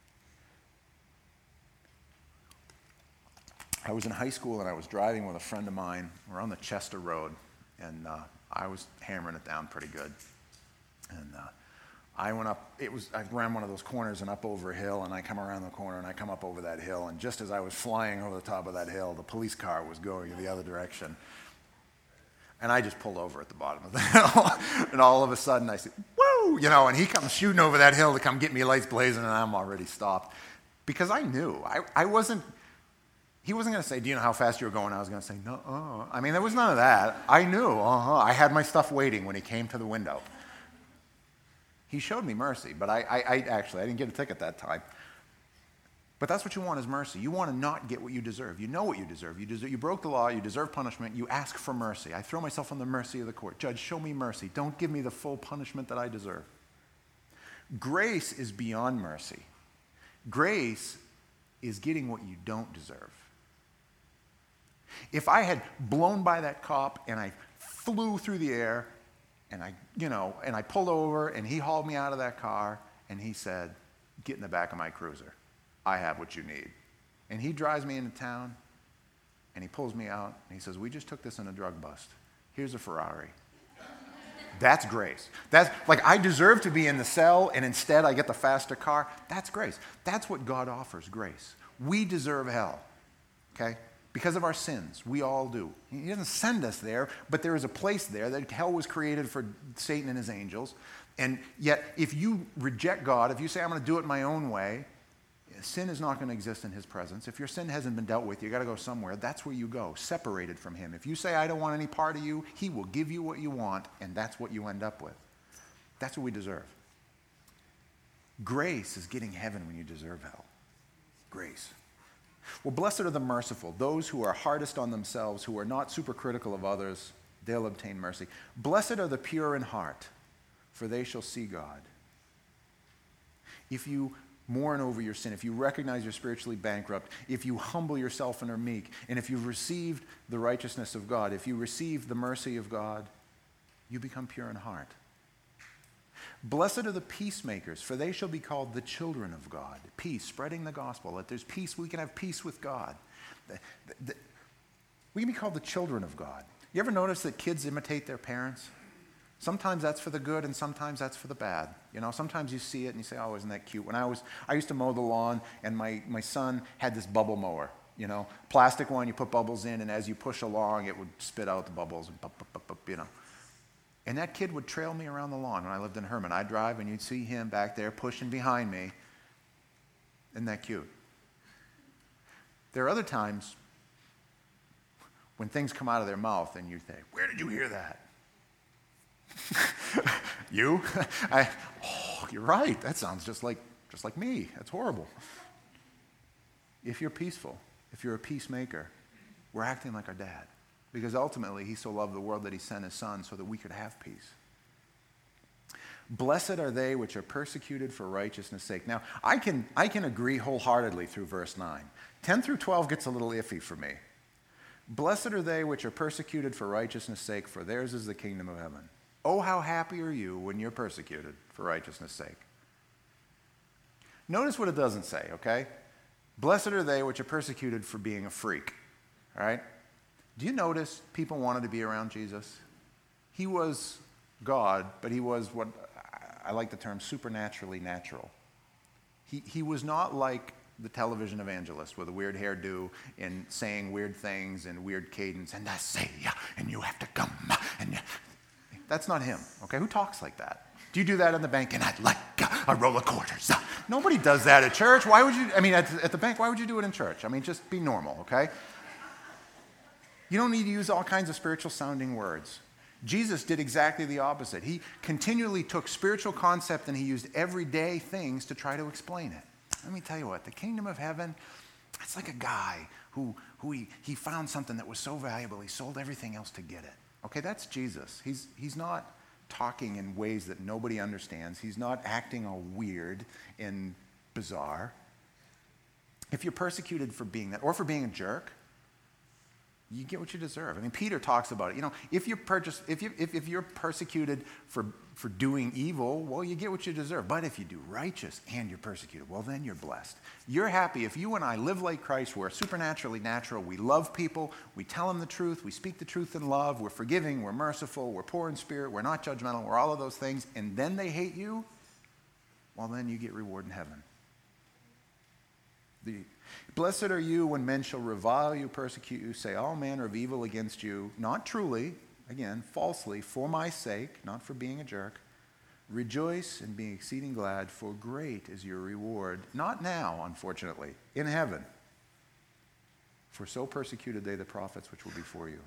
I was in high school and I was driving with a friend of mine. We're on the Chester Road, and uh, I was hammering it down pretty good. And uh, I went up, it was, I ran one of those corners and up over a hill, and I come around the corner and I come up over that hill, and just as I was flying over the top of that hill, the police car was going in the other direction. And I just pulled over at the bottom of the hill, and all of a sudden I said, woo, you know, and he comes shooting over that hill to come get me, lights blazing, and I'm already stopped. Because I knew, I, I wasn't, he wasn't going to say, do you know how fast you were going? I was going to say, no, uh. I mean, there was none of that. I knew, uh-huh. I had my stuff waiting when he came to the window. He showed me mercy, but I, I, I actually, I didn't get a ticket that time. But that's what you want is mercy. You want to not get what you deserve. You know what you deserve. You deserve, you broke the law. You deserve punishment. You ask for mercy. I throw myself on the mercy of the court. Judge, show me mercy. Don't give me the full punishment that I deserve. Grace is beyond mercy. Grace is getting what you don't deserve. If I had blown by that cop and I flew through the air and I, you know, and I pulled over and he hauled me out of that car and he said, get in the back of my cruiser. I have what you need. And he drives me into town and he pulls me out and he says, we just took this in a drug bust. Here's a Ferrari. That's grace. That's like I deserve to be in the cell and instead I get the faster car. That's grace. That's what God offers, grace. We deserve hell, okay? Because of our sins. We all do. He doesn't send us there, but there is a place there that hell was created for Satan and his angels. And yet, if you reject God, if you say, I'm going to do it my own way, sin is not going to exist in his presence. If your sin hasn't been dealt with, you got to go somewhere. That's where you go, separated from him. If you say, I don't want any part of you, he will give you what you want, and that's what you end up with. That's what we deserve. Grace is getting heaven when you deserve hell. Grace. Well, blessed are the merciful, those who are hardest on themselves, who are not super critical of others, they'll obtain mercy. Blessed are the pure in heart, for they shall see God. If you mourn over your sin, if you recognize you're spiritually bankrupt, if you humble yourself and are meek, and if you've received the righteousness of God, if you receive the mercy of God, you become pure in heart. Blessed are the peacemakers, for they shall be called the children of God. Peace, spreading the gospel, that there's peace, we can have peace with God. The, the, the, we can be called the children of God. You ever notice that kids imitate their parents? Sometimes that's for the good and sometimes that's for the bad. You know, sometimes you see it and you say, oh, isn't that cute? When I was, I used to mow the lawn and my, my son had this bubble mower, you know, plastic one, you put bubbles in and as you push along, it would spit out the bubbles and pop, pop, pop, pop, you know. And that kid would trail me around the lawn when I lived in Herman. I'd drive and you'd see him back there pushing behind me. Isn't that cute? There are other times when things come out of their mouth and you say, where did you hear that? You? I, oh, you're right. That sounds just like, just like me. That's horrible. If you're peaceful, if you're a peacemaker, we're acting like our dad. Because ultimately, he so loved the world that he sent his son so that we could have peace. Blessed are they which are persecuted for righteousness' sake. Now, I can, I can agree wholeheartedly through verse nine. ten through twelve gets a little iffy for me. Blessed are they which are persecuted for righteousness' sake, for theirs is the kingdom of heaven. Oh, how happy are you when you're persecuted for righteousness' sake. Notice what it doesn't say, okay? Blessed are they which are persecuted for being a freak, all right? Do you notice people wanted to be around Jesus? He was God, but he was what I like the term supernaturally natural. He, he was not like the television evangelist with a weird hairdo and saying weird things and weird cadence, and I say, and you have to come, and you... That's not him, okay? Who talks like that? Do you do that in the bank? And I'd like a roll of quarters. Nobody does that at church. Why would you, I mean, at, at the bank, why would you do it in church? I mean, just be normal, okay? You don't need to use all kinds of spiritual sounding words. Jesus did exactly the opposite. He continually took spiritual concept and he used everyday things to try to explain it. Let me tell you what, the kingdom of heaven, it's like a guy who, who he, he found something that was so valuable, he sold everything else to get it. Okay, that's Jesus. He's, he's not talking in ways that nobody understands. He's not acting all weird and bizarre. If you're persecuted for being that, or for being a jerk, you get what you deserve. I mean, Peter talks about it. You know, if you're, purchased, if you, if, if you're persecuted for, for doing evil, well, you get what you deserve. But if you do righteous and you're persecuted, well, then you're blessed. You're happy. If you and I live like Christ, we're supernaturally natural. We love people. We tell them the truth. We speak the truth in love. We're forgiving. We're merciful. We're poor in spirit. We're not judgmental. We're all of those things. And then they hate you, well, then you get reward in heaven. The Blessed are you when men shall revile you, persecute you, say all manner of evil against you, not truly, again, falsely, for my sake, not for being a jerk. Rejoice and be exceeding glad, for great is your reward. Not now, unfortunately, in heaven. For so persecuted they the prophets which were before you.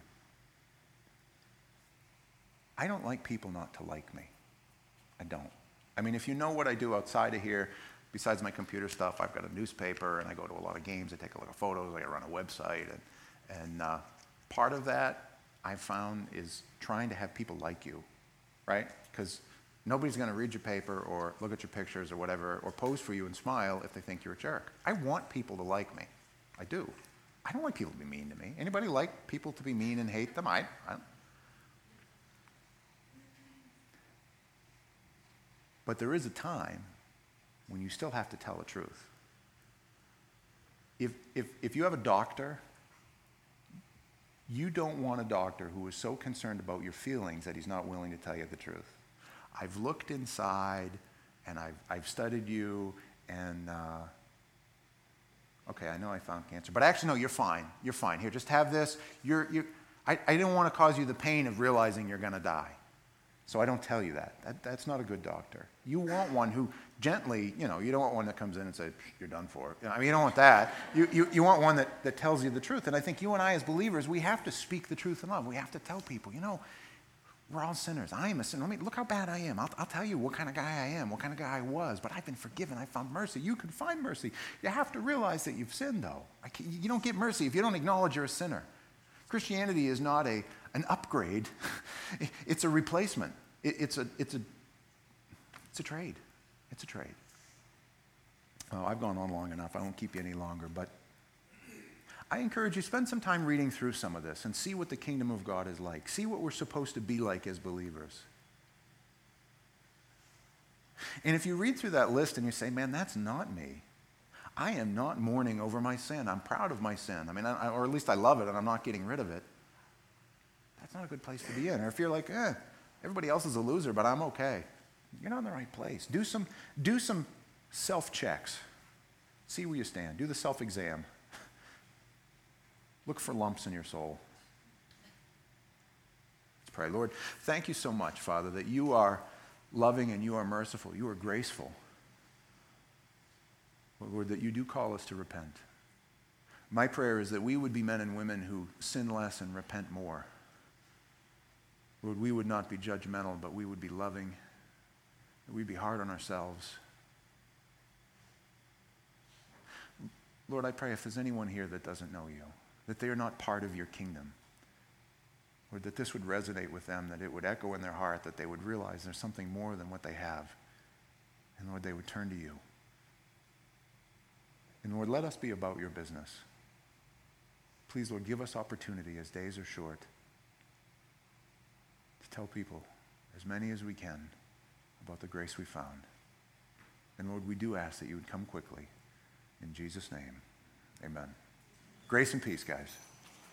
I don't like people not to like me. I don't. I mean, if you know what I do outside of here, besides my computer stuff, I've got a newspaper, and I go to a lot of games. I take a lot of photos. I run a website. And, and uh, part of that, I've found, is trying to have people like you, right? Because Nobody's going to read your paper or look at your pictures or whatever or pose for you and smile if they think you're a jerk. I want people to like me. I do. I don't like people to be mean to me. Anybody like people to be mean and hate them? I, I But there is a time when you still have to tell the truth. If, if, if you have a doctor, you don't want a doctor who is so concerned about your feelings that he's not willing to tell you the truth. I've looked inside, and I've, I've studied you, and uh, okay, I know I found cancer, but actually, no, you're fine. You're fine. Here, just have this. You're, you're, I, I didn't want to cause you the pain of realizing you're going to die, so I don't tell you that. that. That's not a good doctor. You want one who gently, you know, you don't want one that comes in and says, you're done for. You know, I mean, you don't want that. You, you, you want one that, that tells you the truth, and I think you and I as believers, we have to speak the truth in love. We have to tell people, you know, we're all sinners. I am a sinner. I mean, look how bad I am. I'll, I'll tell you what kind of guy I am, what kind of guy I was, but I've been forgiven. I found mercy. You can find mercy. You have to realize that you've sinned, though. I can't, you don't get mercy if you don't acknowledge you're a sinner. Christianity is not a, an upgrade. It's a replacement. It, it's, a, it's, a, it's a trade. It's a trade. Oh, I've gone on long enough. I won't keep you any longer, but I encourage you, spend some time reading through some of this and see what the kingdom of God is like. See what we're supposed to be like as believers. And if you read through that list and you say, man, that's not me. I am not mourning over my sin. I'm proud of my sin. I mean, I, or at least I love it and I'm not getting rid of it. That's not a good place to be in. Or if you're like, eh, everybody else is a loser, but I'm okay. You're not in the right place. Do some, do some self-checks. See where you stand. Do the self-exam. Look for lumps in your soul. Let's pray. Lord, thank you so much, Father, that you are loving and you are merciful. You are graceful. Lord, that you do call us to repent. My prayer is that we would be men and women who sin less and repent more. Lord, we would not be judgmental, but we would be loving. That we'd be hard on ourselves. Lord, I pray if there's anyone here that doesn't know you, that they are not part of your kingdom, or that this would resonate with them, that it would echo in their heart, that they would realize there's something more than what they have. And Lord, they would turn to you. And Lord, let us be about your business. Please, Lord, give us opportunity as days are short to tell people, as many as we can, about the grace we found. And Lord, we do ask that you would come quickly. In Jesus' name, amen. Grace and peace, guys.